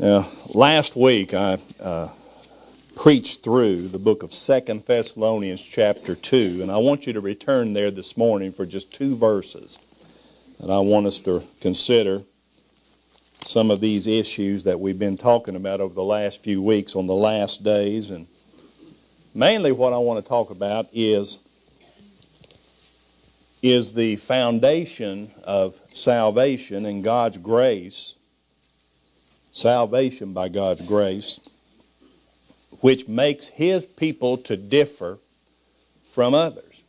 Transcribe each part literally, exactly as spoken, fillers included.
Now, last week I uh, preached through the book of Second Thessalonians chapter two, and I want you to return there this morning for just two verses. And I want us to consider some of these issues that we've been talking about over the last few weeks on the last days. And mainly what I want to talk about is, is the foundation of salvation and God's grace. Salvation by God's grace, which makes His people to differ from others.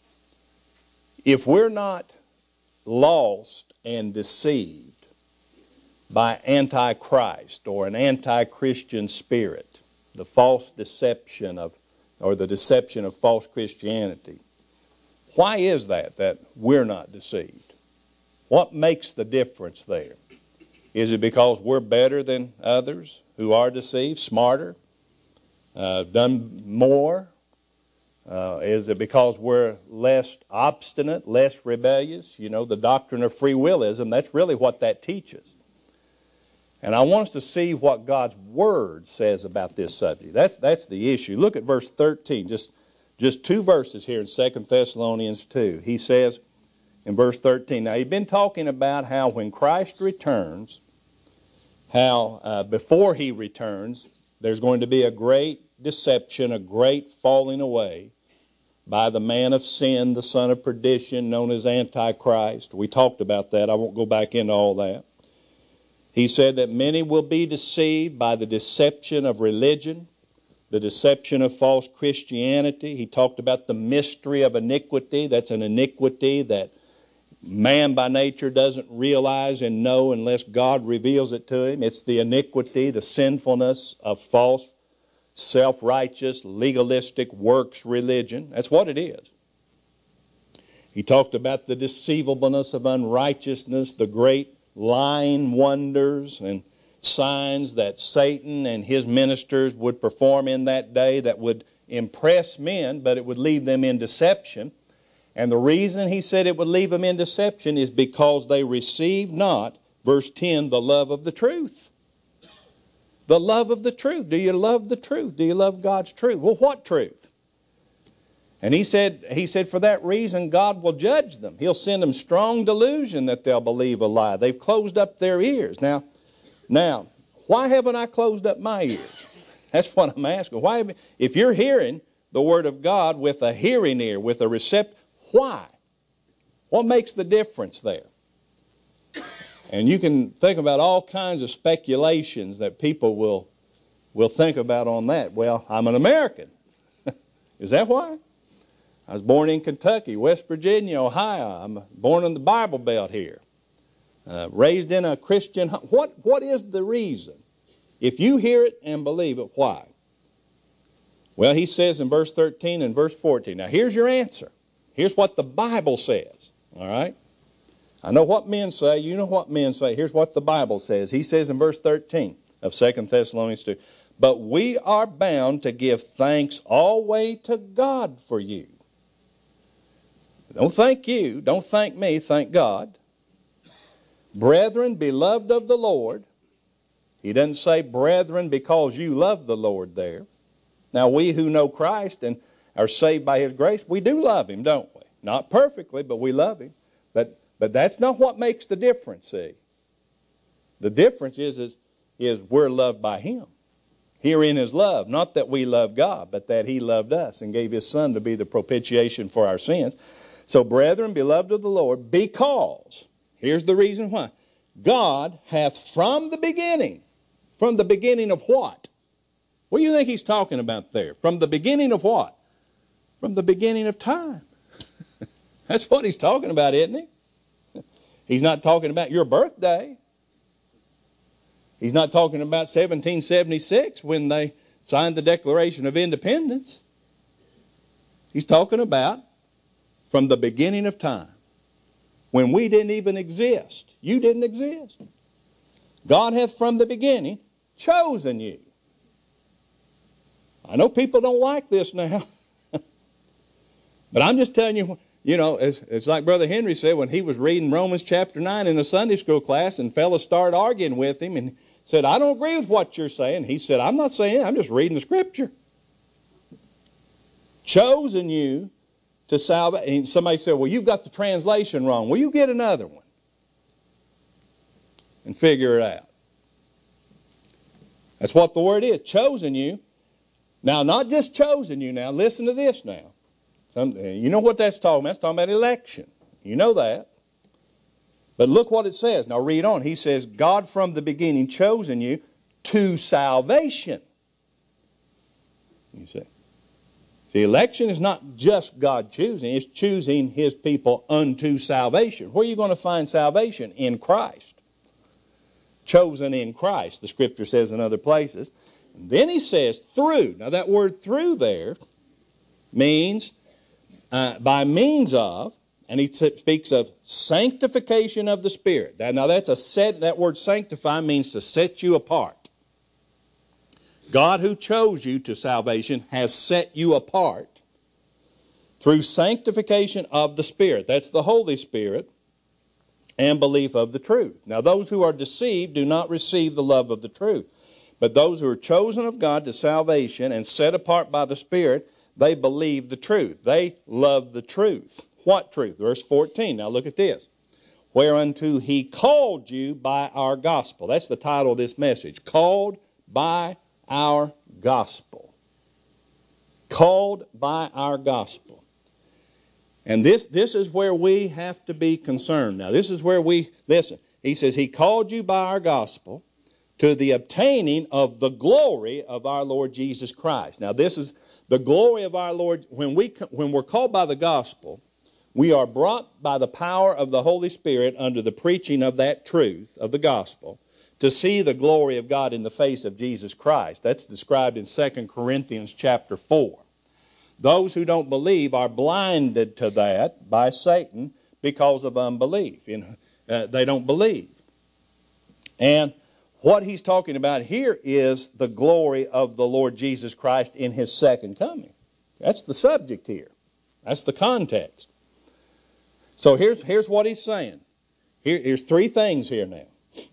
If we're not lost and deceived by Antichrist or an anti-Christian spirit, the false deception of, or the deception of false Christianity, why is that, that we're not deceived? What makes the difference there? Is it because we're better than others who are deceived, smarter, uh, done more? Uh, is it because we're less obstinate, less rebellious? You know, the doctrine of free willism, that's really what that teaches. And I want us to see what God's Word says about this subject. That's, that's the issue. Look at verse thirteen, just, just two verses here in Second Thessalonians two. He says in verse thirteen, now he's been talking about how when Christ returns, how uh, before He returns, there's going to be a great deception, a great falling away by the man of sin, the son of perdition, known as Antichrist. We talked about that. I won't go back into all that. He said that many will be deceived by the deception of religion, the deception of false Christianity. He talked about the mystery of iniquity. That's an iniquity that man by nature doesn't realize and know unless God reveals it to him. It's the iniquity, the sinfulness of false, self-righteous, legalistic works religion. That's what it is. He talked about the deceivableness of unrighteousness, the great lying wonders and signs that Satan and his ministers would perform in that day that would impress men, but it would leave them in deception. And the reason he said it would leave them in deception is because they received not, verse ten, the love of the truth. The love of the truth. Do you love the truth? Do you love God's truth? Well, what truth? And he said, he said, for that reason God will judge them. He'll send them strong delusion that they'll believe a lie. They've closed up their ears. Now, now, why haven't I closed up my ears? That's what I'm asking. Why? Have, if you're hearing the Word of God with a hearing ear, with a receptive, why? What makes the difference there? And you can think about all kinds of speculations that people will, will think about on that. Well, I'm an American. Is that why? I was born in Kentucky, West Virginia, Ohio. I'm born in the Bible Belt here. Uh, raised in a Christian home. What, what is the reason? If you hear it and believe it, why? Well, he says in verse thirteen and verse fourteen. Now, here's your answer. Here's what the Bible says, all right? I know what men say. You know what men say. Here's what the Bible says. He says in verse thirteen of Second Thessalonians two, but we are bound to give thanks always to God for you. Don't thank you. Don't thank me. Thank God. Brethren, beloved of the Lord. He doesn't say brethren because you love the Lord there. Now, we who know Christ and are saved by His grace, we do love Him, don't we? Not perfectly, but we love Him. But, but that's not what makes the difference, see. The difference is, is, is we're loved by Him. Herein is love, not that we love God, but that He loved us and gave His Son to be the propitiation for our sins. So, brethren, beloved of the Lord, because, here's the reason why, God hath from the beginning, from the beginning of what? What do you think He's talking about there? From the beginning of what? From the beginning of time. That's what He's talking about, isn't He? He's not talking about your birthday. He's not talking about seventeen seventy-six when they signed the Declaration of Independence. He's talking about from the beginning of time. When we didn't even exist. You didn't exist. God hath from the beginning chosen you. I know people don't like this now. But I'm just telling you, you know, it's, it's like Brother Henry said when he was reading Romans chapter nine in a Sunday school class and fellas started arguing with him and said, I don't agree with what you're saying. He said, I'm not saying it. I'm just reading the Scripture. Chosen you to salvation. Somebody said, well, you've got the translation wrong. Well, you get another one and figure it out. That's what the word is, chosen you. Now, not just chosen you now. Listen to this now. Some, you know what that's talking about? It's talking about election. You know that. But look what it says. Now read on. He says, God from the beginning chosen you to salvation. You see. See, election is not just God choosing. It's choosing His people unto salvation. Where are you going to find salvation? In Christ. Chosen in Christ, the Scripture says in other places. And then he says through. Now that word through there means uh, by means of, and he t- speaks of sanctification of the Spirit. Now, now that's a set, that word sanctify means to set you apart. God who chose you to salvation has set you apart through sanctification of the Spirit. That's the Holy Spirit. And belief of the truth. Now those who are deceived do not receive the love of the truth. But those who are chosen of God to salvation and set apart by the Spirit, they believe the truth. They love the truth. What truth? Verse fourteen. Now look at this. Whereunto He called you by our gospel. That's the title of this message. Called by our gospel. Called by our gospel. And this, this is where we have to be concerned. Now, this is where we, listen, he says, He called you by our gospel to the obtaining of the glory of our Lord Jesus Christ. Now, this is the glory of our Lord. When, we, when we're called by the gospel, we are brought by the power of the Holy Spirit under the preaching of that truth, of the gospel, to see the glory of God in the face of Jesus Christ. That's described in Second Corinthians chapter four. Those who don't believe are blinded to that by Satan because of unbelief. In, uh, they don't believe. And what he's talking about here is the glory of the Lord Jesus Christ in His second coming. That's the subject here. That's the context. So here's, here's what he's saying. Here, here's three things here now.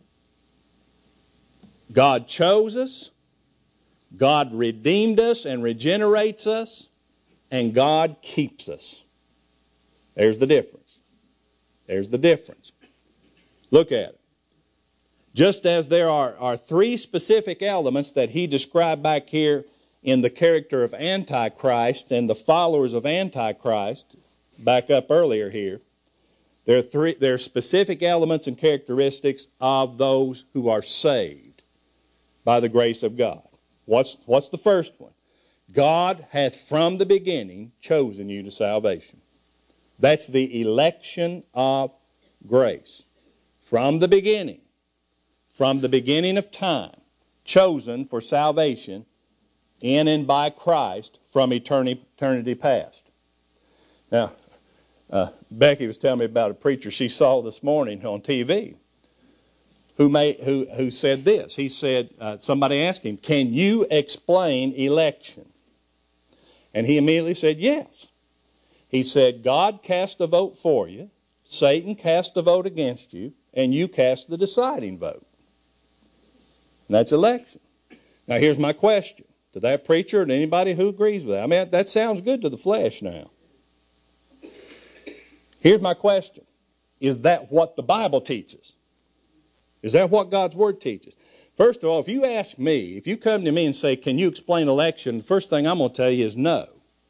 God chose us. God redeemed us and regenerates us. And God keeps us. There's the difference. There's the difference. Look at it. Just as there are, are three specific elements that he described back here in the character of Antichrist and the followers of Antichrist, back up earlier here, there are, three, there are specific elements and characteristics of those who are saved by the grace of God. What's, what's the first one? God hath from the beginning chosen you to salvation. That's the election of grace. From the beginning, from the beginning of time, chosen for salvation in and by Christ from eternity, eternity past. Now, uh, Becky was telling me about a preacher she saw this morning on T V who, made, who, who said this. He said, uh, somebody asked him, can you explain election? And he immediately said, yes. He said, God cast a vote for you, Satan cast a vote against you, and you cast the deciding vote. And that's election. Now here's my question to that preacher and anybody who agrees with that. I mean, that sounds good to the flesh now. Here's my question. Is that what the Bible teaches? Is that what God's Word teaches? First of all, if you ask me, if you come to me and say, can you explain election, the first thing I'm going to tell you is no.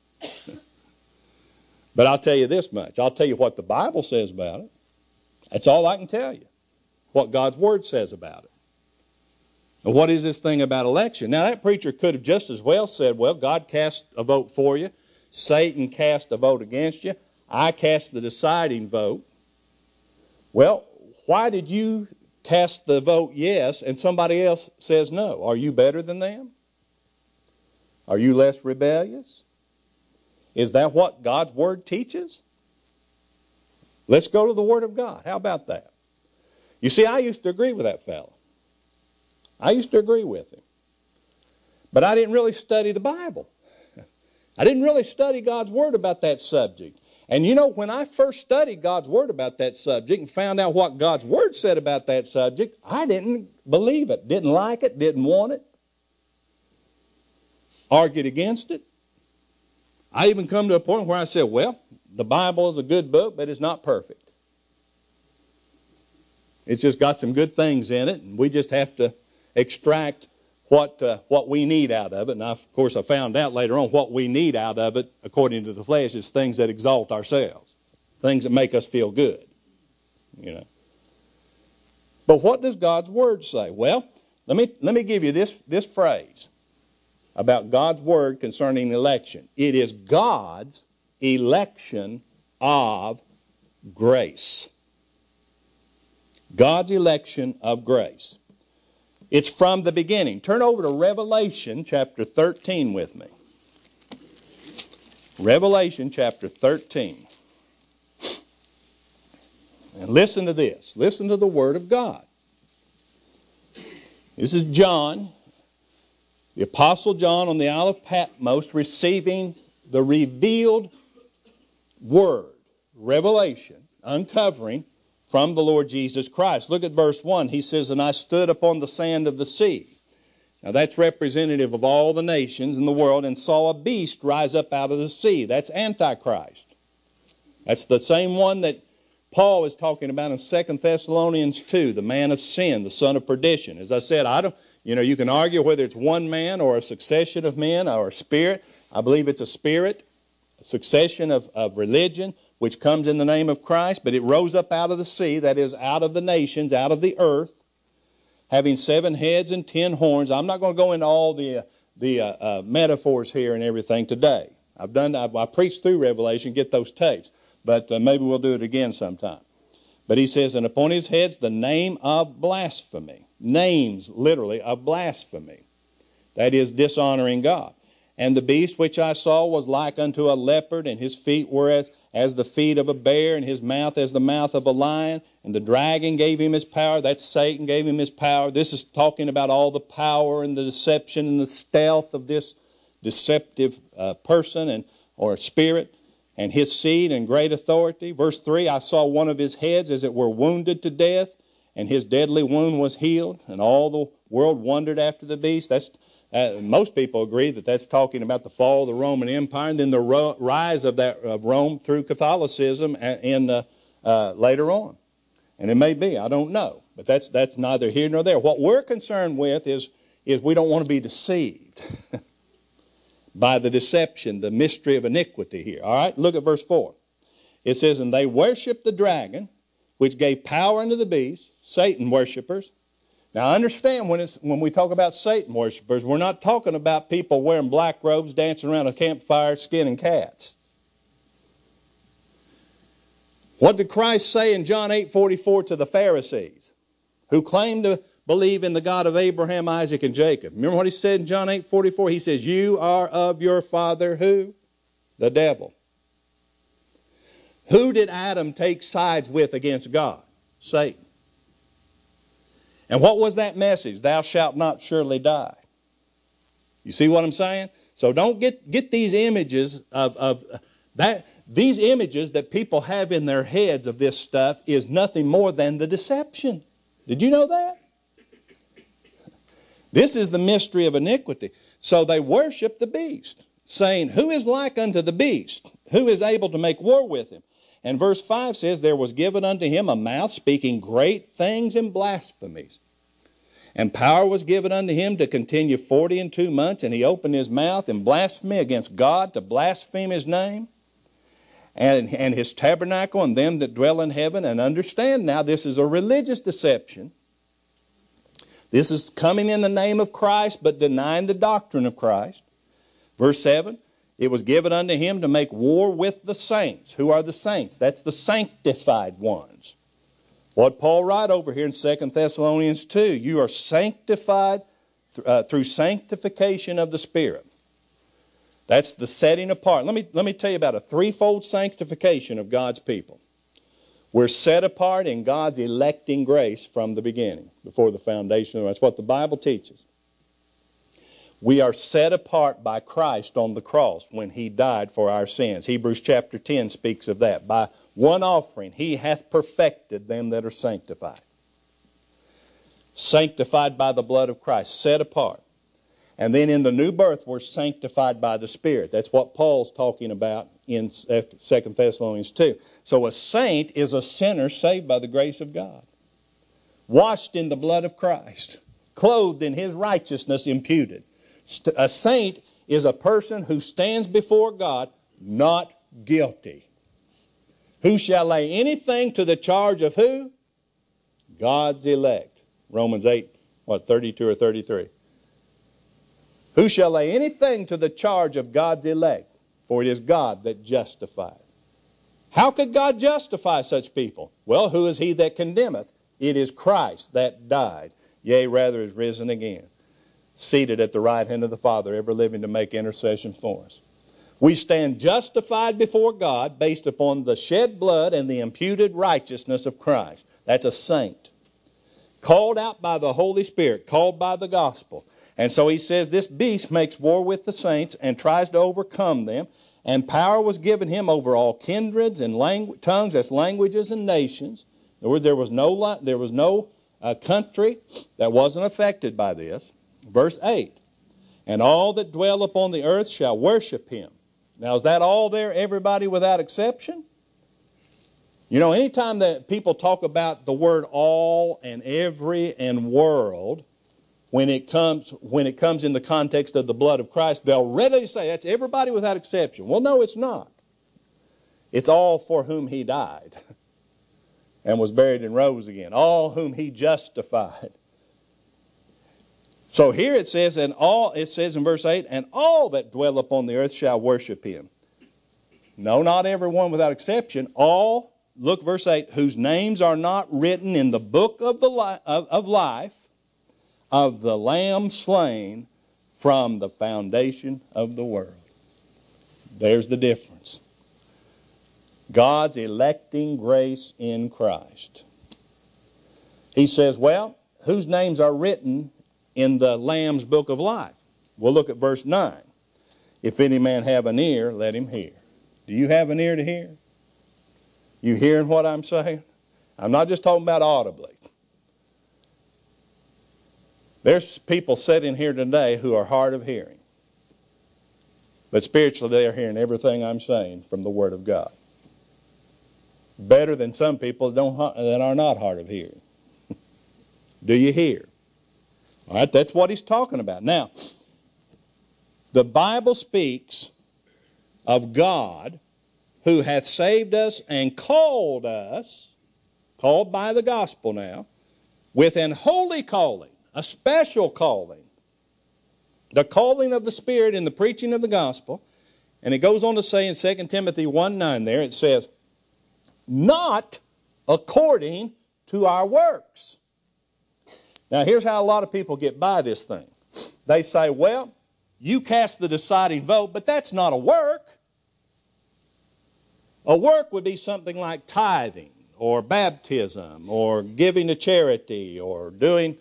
But I'll tell you this much. I'll tell you what the Bible says about it. That's all I can tell you. What God's Word says about it. And what is this thing about election? Now, that preacher could have just as well said, well, God cast a vote for you. Satan cast a vote against you. I cast the deciding vote. Well, why did you cast the vote yes and somebody else says no? Are you better than them? Are you less rebellious? Is that what God's Word teaches? Let's go to the Word of God. How about that? You see, I used to agree with that fellow. I used to agree with him. But I didn't really study the Bible. I didn't really study God's Word about that subject. And you know, when I first studied God's Word about that subject and found out what God's Word said about that subject, I didn't believe it, didn't like it, didn't want it, argued against it. I even come to a point where I said, well, the Bible is a good book, but it's not perfect. It's just got some good things in it, and we just have to extract what uh, what we need out of it. And I, of course, I found out later on what we need out of it, according to the flesh, is things that exalt ourselves, things that make us feel good, you know. But what does God's Word say? Well, let me let me give you this this phrase about God's Word concerning election. It is God's election of grace. God's election of grace. It's from the beginning. Turn over to Revelation chapter thirteen with me. Revelation chapter thirteen. And listen to this. Listen to the Word of God. This is John, the Apostle John on the Isle of Patmos, receiving the revealed Word, revelation, uncovering from the Lord Jesus Christ. Look at verse one. He says, and I stood upon the sand of the sea. Now that's representative of all the nations in the world, and saw a beast rise up out of the sea. That's Antichrist. That's the same one that Paul is talking about in Second Thessalonians two, the man of sin, the son of perdition. As I said, I don't, you know, you can argue whether it's one man or a succession of men or a spirit. I believe it's a spirit, a succession of, of religion, which comes in the name of Christ, but it rose up out of the sea, that is, out of the nations, out of the earth, having seven heads and ten horns. I'm not going to go into all the, uh, the uh, uh, metaphors here and everything today. I've done, I've, I preached through Revelation, get those tapes, but uh, maybe we'll do it again sometime. But he says, and upon his heads the name of blasphemy. Names, literally, of blasphemy. That is, dishonoring God. And the beast which I saw was like unto a leopard, and his feet were as, as the feet of a bear, and his mouth as the mouth of a lion. And the dragon gave him his power. That's Satan gave him his power. This is talking about all the power and the deception and the stealth of this deceptive uh, person and or spirit, and his seed and great authority. Verse three, I saw one of his heads as it were wounded to death, and his deadly wound was healed, and all the world wondered after the beast. That's Uh, most people agree that that's talking about the fall of the Roman Empire and then the ro- rise of that of Rome through Catholicism in uh, uh, later on. And it may be, I don't know, but that's that's neither here nor there. What we're concerned with is is we don't want to be deceived by the deception, the mystery of iniquity here. All right, look at verse four. It says, and they worshiped the dragon, which gave power unto the beast, Satan worshipers. Now understand, when, it's, when we talk about Satan worshipers, we're not talking about people wearing black robes, dancing around a campfire, skinning cats. What did Christ say in John eight forty-four to the Pharisees, who claimed to believe in the God of Abraham, Isaac, and Jacob? Remember what he said in John eight forty-four? He says, you are of your father who? The devil. Who did Adam take sides with against God? Satan. And what was that message? Thou shalt not surely die. You see what I'm saying? So don't get, get these images of, of that. These images that people have in their heads of this stuff is nothing more than the deception. Did you know that? This is the mystery of iniquity. So they worship the beast, saying, who is like unto the beast? Who is able to make war with him? And verse five says, there was given unto him a mouth speaking great things and blasphemies. And power was given unto him to continue forty and two months, and he opened his mouth in blasphemy against God, to blaspheme his name and, and his tabernacle and them that dwell in heaven. And understand now, this is a religious deception. This is coming in the name of Christ, but denying the doctrine of Christ. Verse seven, it was given unto him to make war with the saints. Who are the saints? That's the sanctified ones. What Paul wrote over here in Second Thessalonians two, you are sanctified uh, through sanctification of the Spirit. That's the setting apart. Let me, let me tell you about a threefold sanctification of God's people. We're set apart in God's electing grace from the beginning, before the foundation. That's what the Bible teaches. We are set apart by Christ on the cross when He died for our sins. Hebrews chapter ten speaks of that. By one offering He hath perfected them that are sanctified. sanctified by the blood of Christ, set apart. And then in the new birth, we're sanctified by the Spirit. That's what Paul's talking about in Second Thessalonians two. So a saint is a sinner saved by the grace of God, washed in the blood of Christ, clothed in His righteousness imputed. A saint is a person who stands before God not guilty. Who shall lay anything to the charge of who? God's elect. Romans eight, what, thirty-two or thirty-three. Who shall lay anything to the charge of God's elect? For it is God that justifies. How could God justify such people? Well, who is he that condemneth? It is Christ that died, yea, rather is risen again, seated at the right hand of the Father, ever living to make intercession for us. We stand justified before God based upon the shed blood and the imputed righteousness of Christ. That's a saint. Called out by the Holy Spirit, called by the gospel. And so he says this beast makes war with the saints and tries to overcome them. And power was given him over all kindreds and langu- tongues, that's languages and nations. In other words, there was no, there was no uh, country that wasn't affected by this. Verse eight, and all that dwell upon the earth shall worship him. Now is that all there, everybody without exception? You know, anytime that people talk about the word all and every and world, when it comes when it comes in the context of the blood of Christ, they'll readily say that's everybody without exception. Well, no, it's not. It's all for whom he died and was buried and rose again. All whom he justified. So here it says, and all it says in verse eight, and all that dwell upon the earth shall worship him. No, not everyone without exception. All, look verse eight, whose names are not written in the book of the li- of, of life of the Lamb slain from the foundation of the world. There's the difference. God's electing grace in Christ. He says, well, whose names are written in the Lamb's book of life? We'll look at verse nine. If any man have an ear, let him hear. Do you have an ear to hear? You hearing what I'm saying? I'm not just talking about audibly. There's people sitting here today who are hard of hearing. But spiritually they are hearing everything I'm saying from the Word of God. Better than some people that, don't, that are not hard of hearing. Do you hear? All right, that's what he's talking about. Now, the Bible speaks of God who hath saved us and called us, called by the gospel now, with an holy calling. A special calling. The calling of the Spirit in the preaching of the gospel. And it goes on to say in Second Timothy one nine there, it says, not according to our works. Now here's how a lot of people get by this thing. They say, well, you cast the deciding vote, but that's not a work. A work would be something like tithing or baptism or giving to charity or doing...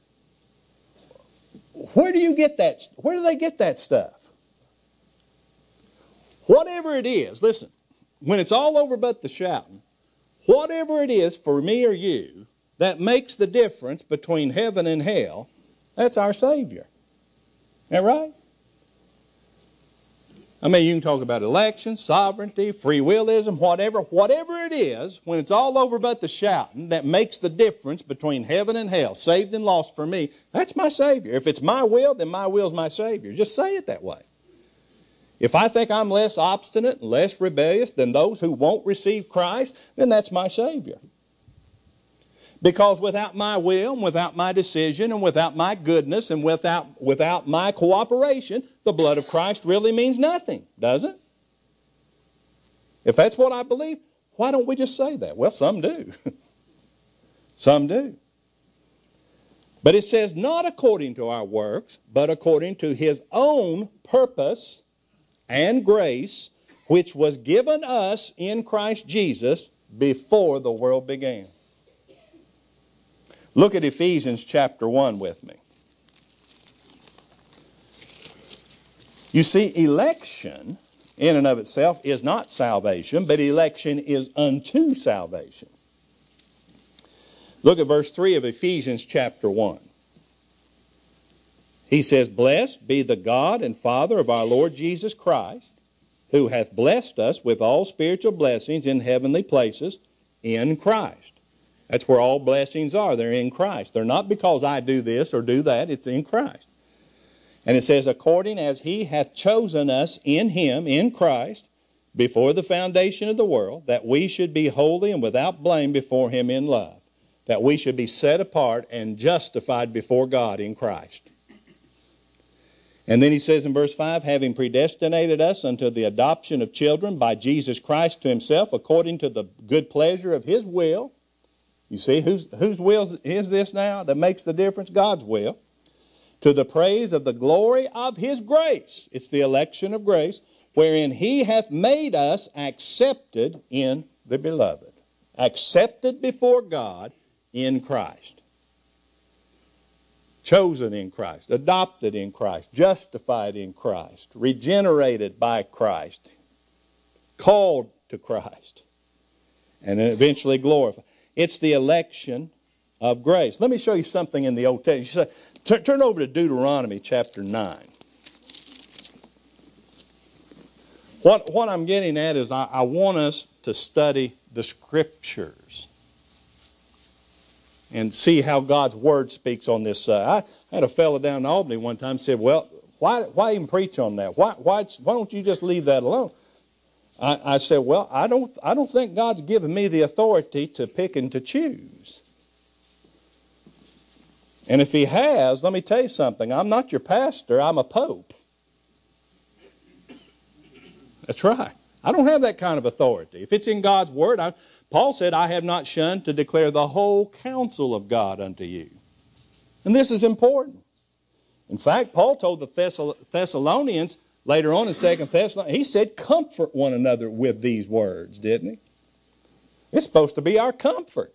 Where do you get that? Where do they get that stuff? Whatever it is, listen, when it's all over but the shouting, whatever it is for me or you that makes the difference between heaven and hell, that's our Savior. Isn't that right? I mean, you can talk about election, sovereignty, free willism, whatever. Whatever it is, when it's all over but the shouting, that makes the difference between heaven and hell, saved and lost for me, that's my Savior. If it's my will, then my will's my Savior. Just say it that way. If I think I'm less obstinate and less rebellious than those who won't receive Christ, then that's my Savior. Because without my will, and without my decision, and without my goodness, and without, without my cooperation, the blood of Christ really means nothing, doesn't it? If that's what I believe, why don't we just say that? Well, some do. Some do. But it says, not according to our works, but according to His own purpose and grace, which was given us in Christ Jesus before the world began. Look at Ephesians chapter one with me. You see, election in and of itself is not salvation, but election is unto salvation. Look at verse three of Ephesians chapter one. He says, "Blessed be the God and Father of our Lord Jesus Christ, who hath blessed us with all spiritual blessings in heavenly places in Christ." That's where all blessings are. They're in Christ. They're not because I do this or do that. It's in Christ. And it says, "According as he hath chosen us in him," in Christ, "before the foundation of the world, that we should be holy and without blame before him in love." That we should be set apart and justified before God in Christ. And then he says in verse five, "Having predestinated us unto the adoption of children by Jesus Christ to himself, according to the good pleasure of his will." You see, whose, whose will is this now that makes the difference? God's will. "To the praise of the glory of his grace." It's the election of grace. "Wherein he hath made us accepted in the beloved." Accepted before God in Christ. Chosen in Christ. Adopted in Christ. Justified in Christ. Regenerated by Christ. Called to Christ. And then eventually glorified. It's the election of grace. Let me show you something in the Old Testament. Turn, turn over to Deuteronomy chapter nine. What, what I'm getting at is I, I want us to study the Scriptures and see how God's Word speaks on this. Uh, I had a fellow down in Albany one time said, "Well, why, why even preach on that? Why, why, why don't you just leave that alone?" I, I said, "Well, I don't, I don't think God's given me the authority to pick and to choose. And if he has, let me tell you something. I'm not your pastor. I'm a pope." That's right. I don't have that kind of authority. If it's in God's Word, I, Paul said, "I have not shunned to declare the whole counsel of God unto you." And this is important. In fact, Paul told the Thessal- Thessalonians later on in Second Thessalonians, he said, "Comfort one another with these words," didn't he? It's supposed to be our comfort.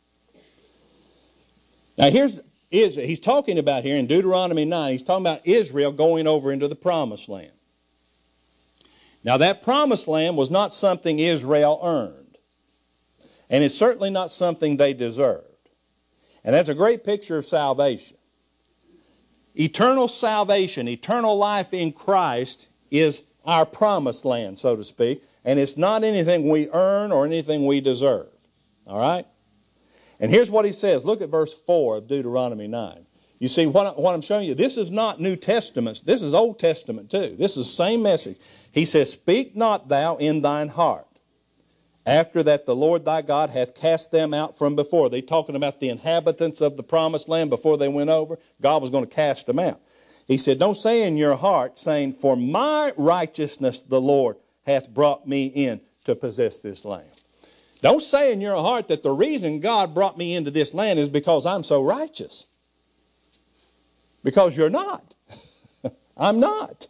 Now here's, is, he's talking about here in Deuteronomy nine, he's talking about Israel going over into the promised land. Now that promised land was not something Israel earned. And it's certainly not something they deserved. And that's a great picture of salvation. Eternal salvation, eternal life in Christ is our promised land, so to speak. And it's not anything we earn or anything we deserve. All right? And here's what he says. Look at verse four of Deuteronomy nine. You see, what, what I'm showing you, this is not New Testament. This is Old Testament too. This is the same message. He says, "Speak not thou in thine heart, after that the Lord thy God hath cast them out from before." They're talking about the inhabitants of the promised land before they went over. God was going to cast them out. He said, "Don't say in your heart, saying, For my righteousness the Lord hath brought me in to possess this land." Don't say in your heart that the reason God brought me into this land is because I'm so righteous. Because you're not. I'm not.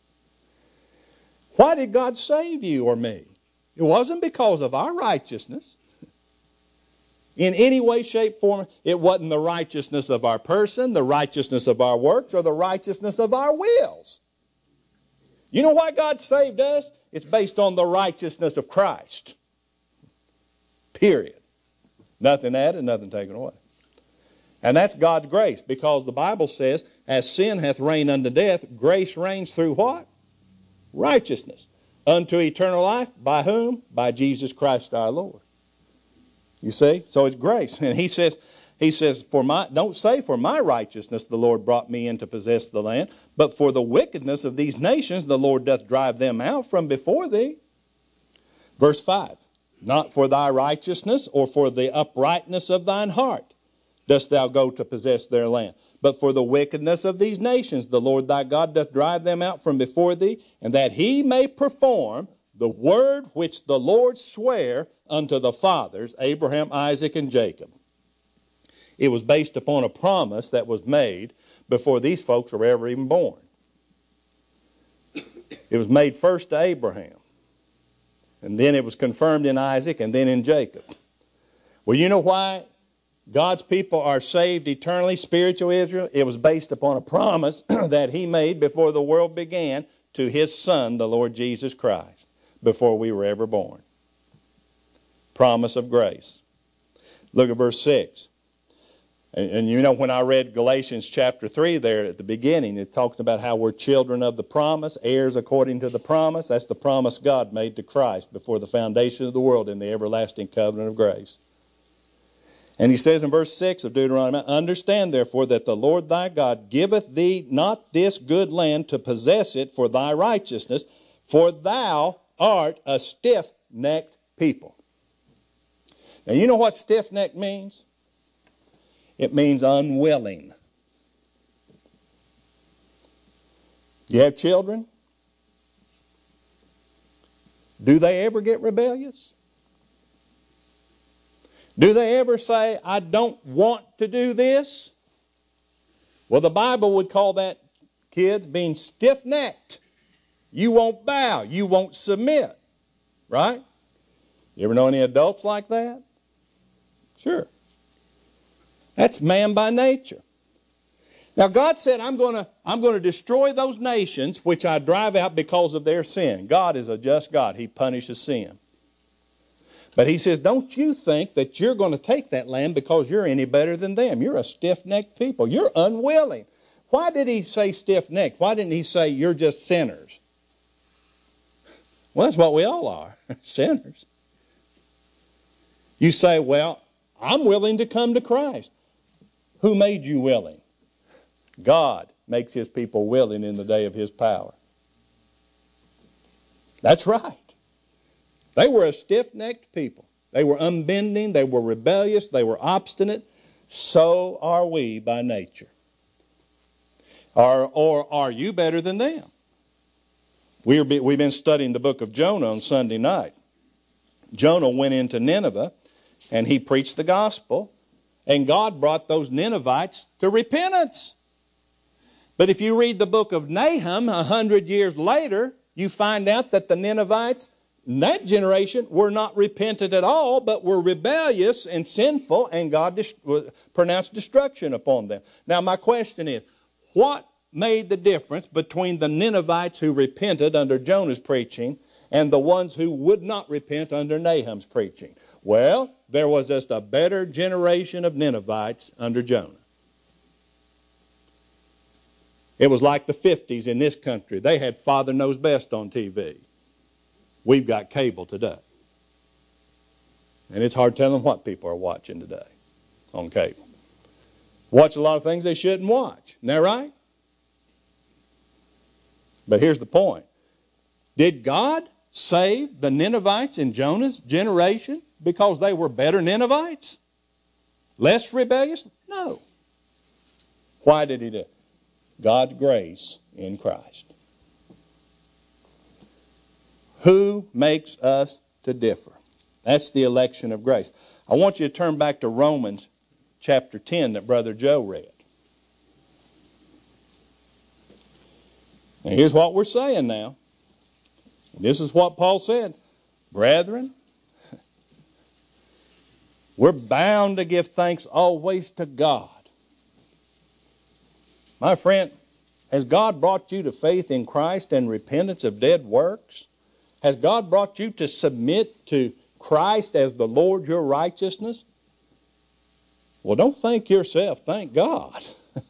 Why did God save you or me? It wasn't because of our righteousness. In any way, shape, form, it wasn't the righteousness of our person, the righteousness of our works, or the righteousness of our wills. You know why God saved us? It's based on the righteousness of Christ. Period. Nothing added, nothing taken away. And that's God's grace, because the Bible says, "As sin hath reigned unto death, grace reigns through" what? Righteousness. "Unto eternal life." By whom? By Jesus Christ our Lord. You see? So it's grace. And he says, he says, for my, don't say for my righteousness the Lord brought me in to possess the land, but for the wickedness of these nations the Lord doth drive them out from before thee. Verse five. "Not for thy righteousness or for the uprightness of thine heart dost thou go to possess their land. But for the wickedness of these nations, the Lord thy God doth drive them out from before thee, and that he may perform the word which the Lord sware unto the fathers, Abraham, Isaac, and Jacob." It was based upon a promise that was made before these folks were ever even born. It was made first to Abraham, and then it was confirmed in Isaac, and then in Jacob. Well, you know why God's people are saved eternally, spiritual Israel? It was based upon a promise that he made before the world began to his Son, the Lord Jesus Christ, before we were ever born. Promise of grace. Look at verse six. And, and you know, when I read Galatians chapter three there at the beginning, it talks about how we're children of the promise, heirs according to the promise. That's the promise God made to Christ before the foundation of the world in the everlasting covenant of grace. And he says in verse six of Deuteronomy, understand therefore that the Lord thy God giveth thee not this good land to possess it for thy righteousness, for thou art a stiff-necked people. Now you know what stiff-necked means? It means unwilling. You have children? Do they ever get rebellious? Do they ever say, I don't want to do this? Well, the Bible would call that, kids, being stiff-necked. You won't bow. You won't submit. Right? You ever know any adults like that? Sure. That's man by nature. Now, God said, I'm going to, I'm going to destroy those nations which I drive out because of their sin. God is a just God. He punishes sin. But he says, don't you think that you're going to take that land because you're any better than them. You're a stiff-necked people. You're unwilling. Why did he say stiff-necked? Why didn't he say you're just sinners? Well, that's what we all are, sinners. You say, well, I'm willing to come to Christ. Who made you willing? God makes his people willing in the day of his power. That's right. They were a stiff-necked people. They were unbending. They were rebellious. They were obstinate. So are we by nature. Or, or are you better than them? We're, we've been studying the book of Jonah on Sunday night. Jonah went into Nineveh and he preached the gospel. And God brought those Ninevites to repentance. But if you read the book of Nahum a hundred years later, you find out that the Ninevites in that generation were not repentant at all, but were rebellious and sinful, and God dis- pronounced destruction upon them. Now my question is, what made the difference between the Ninevites who repented under Jonah's preaching and the ones who would not repent under Nahum's preaching? Well, there was just a better generation of Ninevites under Jonah. It was like the fifties in this country. They had Father Knows Best on T V. We've got cable today. And it's hard telling what people are watching today on cable. Watch a lot of things they shouldn't watch. Isn't that right? But here's the point. Did God save the Ninevites in Jonah's generation because they were better Ninevites? Less rebellious? No. Why did he do it? God's grace in Christ. Who makes us to differ? That's the election of grace. I want you to turn back to Romans chapter ten that Brother Joe read. And here's what we're saying now. This is what Paul said. Brethren, we're bound to give thanks always to God. My friend, has God brought you to faith in Christ and repentance of dead works? Has God brought you to submit to Christ as the Lord your righteousness? Well, don't thank yourself. Thank God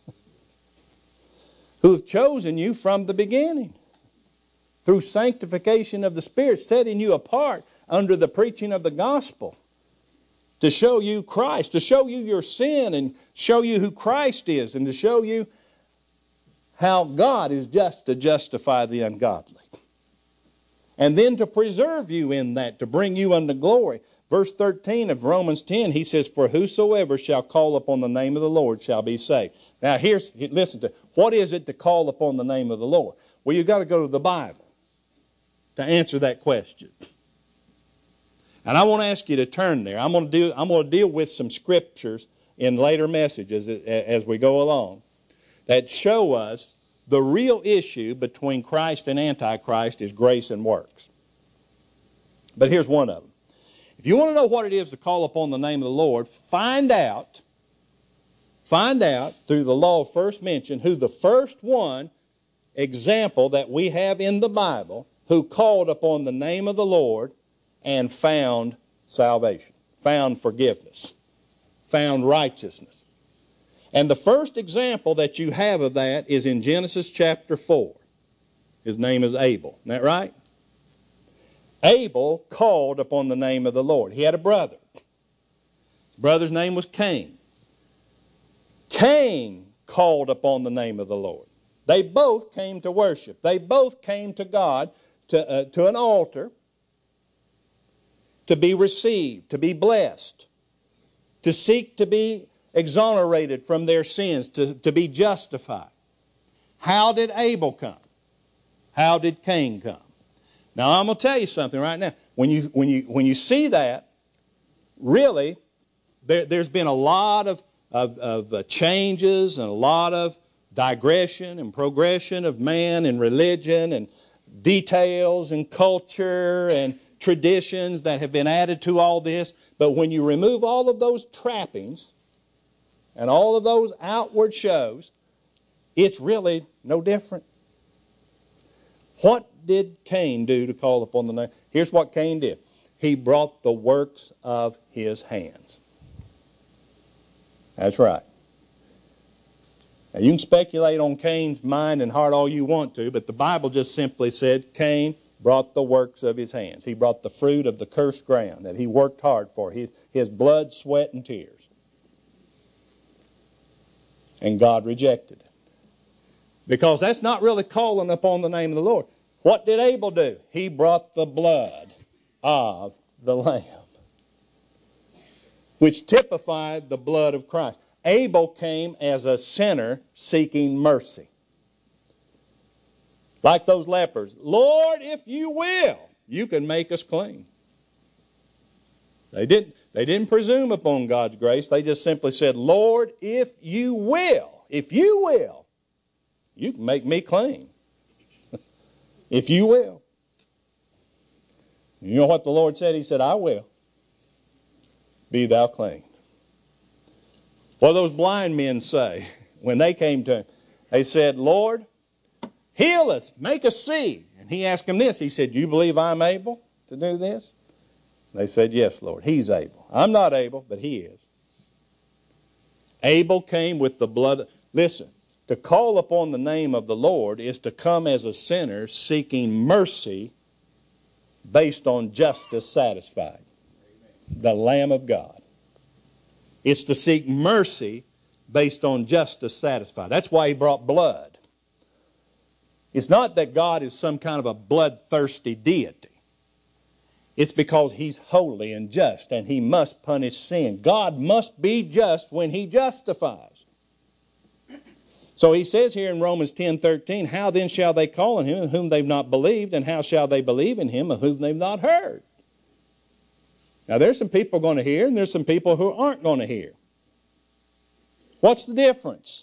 who hath chosen you from the beginning through sanctification of the Spirit, setting you apart under the preaching of the gospel to show you Christ, to show you your sin and show you who Christ is, and to show you how God is just to justify the ungodly. And then to preserve you in that, to bring you unto glory. Verse thirteen of Romans ten, he says, for whosoever shall call upon the name of the Lord shall be saved. Now here's, listen to, what is it to call upon the name of the Lord? Well, you've got to go to the Bible to answer that question. And I want to ask you to turn there. I'm going to do, I'm going to deal with some scriptures in later messages as we go along that show us the real issue between Christ and Antichrist is grace and works. But here's one of them. If you want to know what it is to call upon the name of the Lord, find out, find out through the law of first mention who the first one example that we have in the Bible who called upon the name of the Lord and found salvation, found forgiveness, found righteousness. And the first example that you have of that is in Genesis chapter four. His name is Abel. Isn't that right? Abel called upon the name of the Lord. He had a brother. His brother's name was Cain. Cain called upon the name of the Lord. They both came to worship. They both came to God, to, uh, to an altar, to be received, to be blessed, to seek to be exonerated from their sins, to, to be justified. How did Abel come? How did Cain come? Now I'm going to tell you something right now. When you, when you, when you see that, really, there, there's been a lot of, of, of uh, changes and a lot of digression and progression of man and religion and details and culture and traditions that have been added to all this. But when you remove all of those trappings and all of those outward shows, it's really no different. What did Cain do to call upon the name? Here's what Cain did. He brought the works of his hands. That's right. Now you can speculate on Cain's mind and heart all you want to, but the Bible just simply said Cain brought the works of his hands. He brought the fruit of the cursed ground that he worked hard for, his, his blood, sweat, and tears. And God rejected it. Because that's not really calling upon the name of the Lord. What did Abel do? He brought the blood of the Lamb, which typified the blood of Christ. Abel came as a sinner seeking mercy. Like those lepers. Lord, if you will, you can make us clean. They didn't, they didn't presume upon God's grace. They just simply said, Lord, if you will, if you will, you can make me clean. If you will. You know what the Lord said? He said, I will. Be thou clean. What do those blind men say when they came to him? They said, Lord, heal us, make us see. And he asked them this. He said, do you believe I'm able to do this? They said, yes, Lord, he's able. I'm not able, but he is. Abel came with the blood. Listen, to call upon the name of the Lord is to come as a sinner seeking mercy based on justice satisfied. The Lamb of God. It's to seek mercy based on justice satisfied. That's why he brought blood. It's not that God is some kind of a bloodthirsty deity. It's because he's holy and just and he must punish sin. God must be just when he justifies. So he says here in Romans ten thirteen, how then shall they call on him whom they've not believed, and how shall they believe in him of whom they've not heard? Now there's some people going to hear and there's some people who aren't going to hear. What's the difference?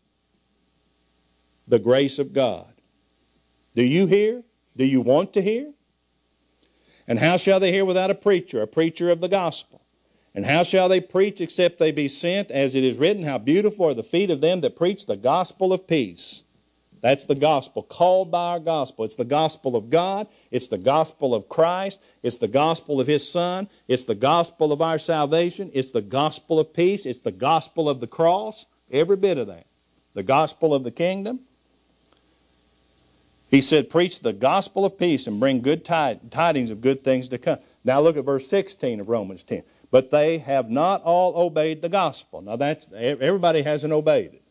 The grace of God. Do you hear? Do you want to hear? And how shall they hear without a preacher, a preacher of the gospel? And how shall they preach except they be sent? As it is written, how beautiful are the feet of them that preach the gospel of peace. That's the gospel, called by our gospel. It's the gospel of God. It's the gospel of Christ. It's the gospel of his Son. It's the gospel of our salvation. It's the gospel of peace. It's the gospel of the cross. Every bit of that. The gospel of the kingdom. He said, preach the gospel of peace and bring good tidings of good things to come. Now look at verse sixteen of Romans ten. But they have not all obeyed the gospel. Now that's, everybody hasn't obeyed it.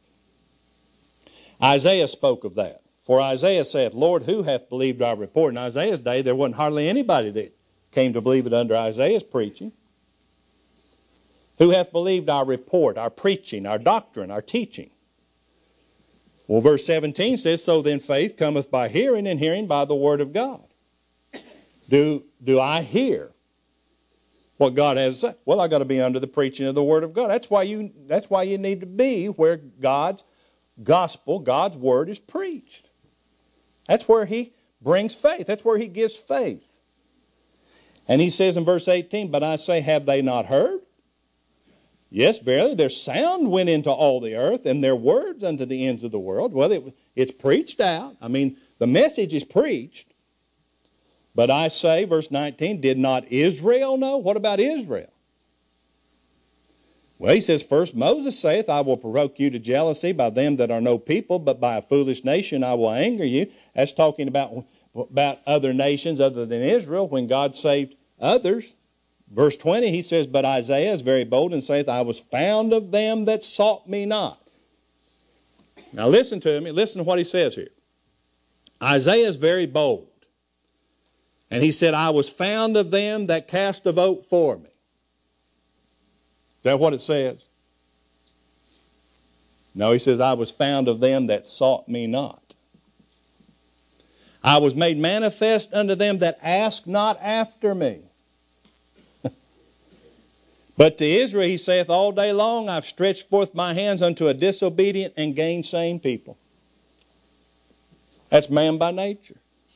Isaiah spoke of that. For Isaiah saith, Lord, who hath believed our report? In Isaiah's day, there wasn't hardly anybody that came to believe it under Isaiah's preaching. Who hath believed our report, our preaching, our doctrine, our teaching? Well, verse seventeen says, so then faith cometh by hearing, and hearing by the word of God. Do, do I hear what God has to say? Well, I've got to be under the preaching of the word of God. That's why you, that's why you need to be where God's gospel, God's word is preached. That's where he brings faith. That's where he gives faith. And he says in verse eighteen, but I say, have they not heard? Yes, verily, their sound went into all the earth, and their words unto the ends of the world. Well, it, it's preached out. I mean, the message is preached. But I say, verse nineteen, did not Israel know? What about Israel? Well, he says, first Moses saith, I will provoke you to jealousy by them that are no people, but by a foolish nation I will anger you. That's talking about, about other nations other than Israel when God saved others. Verse twenty, he says, but Isaiah is very bold and saith, I was found of them that sought me not. Now listen to me. Listen to what he says here. Isaiah is very bold. And he said, I was found of them that cast a vote for me. Is that what it says? No, he says, I was found of them that sought me not. I was made manifest unto them that asked not after me. But to Israel he saith, all day long I've stretched forth my hands unto a disobedient and gainsaying people. That's man by nature.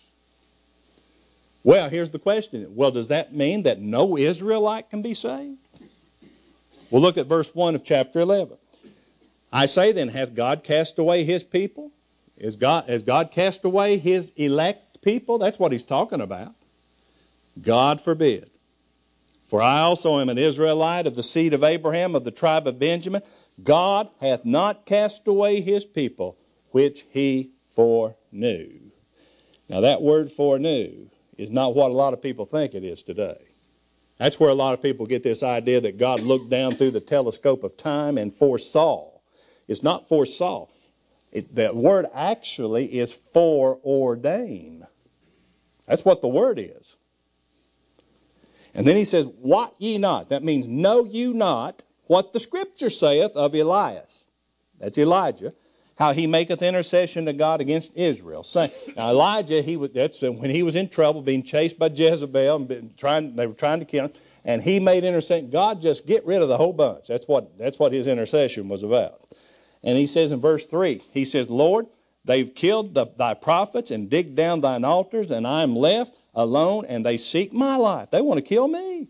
Well, here's the question. Well, does that mean that no Israelite can be saved? Well, look at verse one of chapter eleven. I say then, hath God cast away his people? Is God, has God cast away his elect people? That's what he's talking about. God forbid. For I also am an Israelite of the seed of Abraham, of the tribe of Benjamin. God hath not cast away his people, which he foreknew. Now that word foreknew is not what a lot of people think it is today. That's where a lot of people get this idea that God looked down through the telescope of time and foresaw. It's not foresaw. It, that word actually is foreordain. That's what the word is. And then he says, wot ye not? That means, know you not what the Scripture saith of Elias. That's Elijah. How he maketh intercession to God against Israel. Now Elijah, he was, that's when he was in trouble, being chased by Jezebel, and been trying, they were trying to kill him, and he made intercession. God, just get rid of the whole bunch. That's what, that's what his intercession was about. And he says in verse three, he says, Lord, they've killed the, thy prophets and digged down thine altars, and I am left alone, and they seek my life. They want to kill me.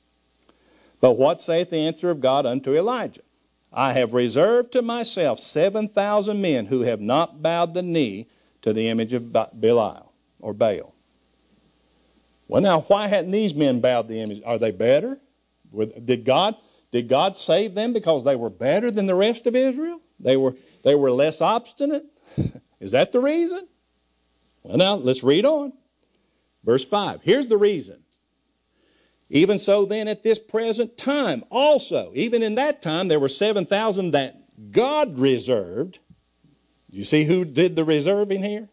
But what saith the answer of God unto Elijah? I have reserved to myself seven thousand men who have not bowed the knee to the image of Belial or Baal. Well, now, why hadn't these men bowed the image? Are they better? Did God, did God save them because they were better than the rest of Israel? They were, they were less obstinate? Is that the reason? Well, now, let's read on. Verse five. Here's the reason. Even so then at this present time also, even in that time, there were seven thousand that God reserved. You see who did the reserving here?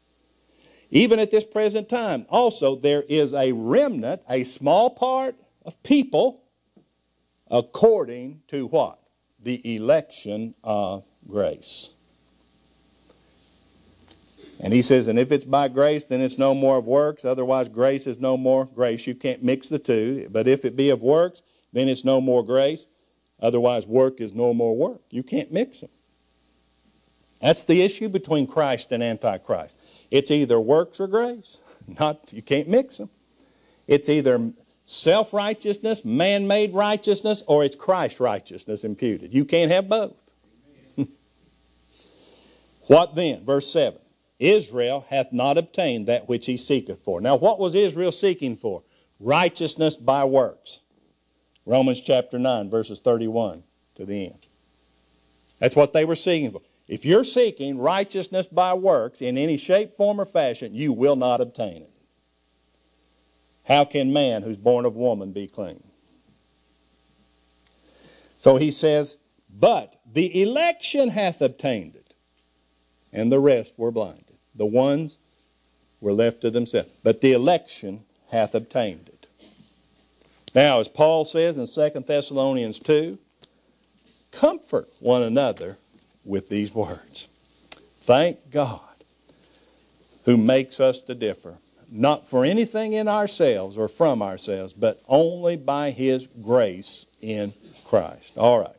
Even at this present time also, there is a remnant, a small part of people, according to what? The election of grace. And he says, and if it's by grace, then it's no more of works. Otherwise, grace is no more grace. You can't mix the two. But if it be of works, then it's no more grace. Otherwise, work is no more work. You can't mix them. That's the issue between Christ and Antichrist. It's either works or grace. Not, you can't mix them. It's either self-righteousness, man-made righteousness, or it's Christ's righteousness imputed. You can't have both. What then? Verse seven. Israel hath not obtained that which he seeketh for. Now, what was Israel seeking for? Righteousness by works. Romans chapter nine, verses thirty-one to the end. That's what they were seeking for. If you're seeking righteousness by works in any shape, form, or fashion, you will not obtain it. How can man who's born of woman be clean? So he says, but the election hath obtained it, and the rest were blinded. The ones were left to themselves. But the election hath obtained it. Now, as Paul says in Second Thessalonians two, comfort one another with these words. Thank God who makes us to differ, not for anything in ourselves or from ourselves, but only by his grace in Christ. All right.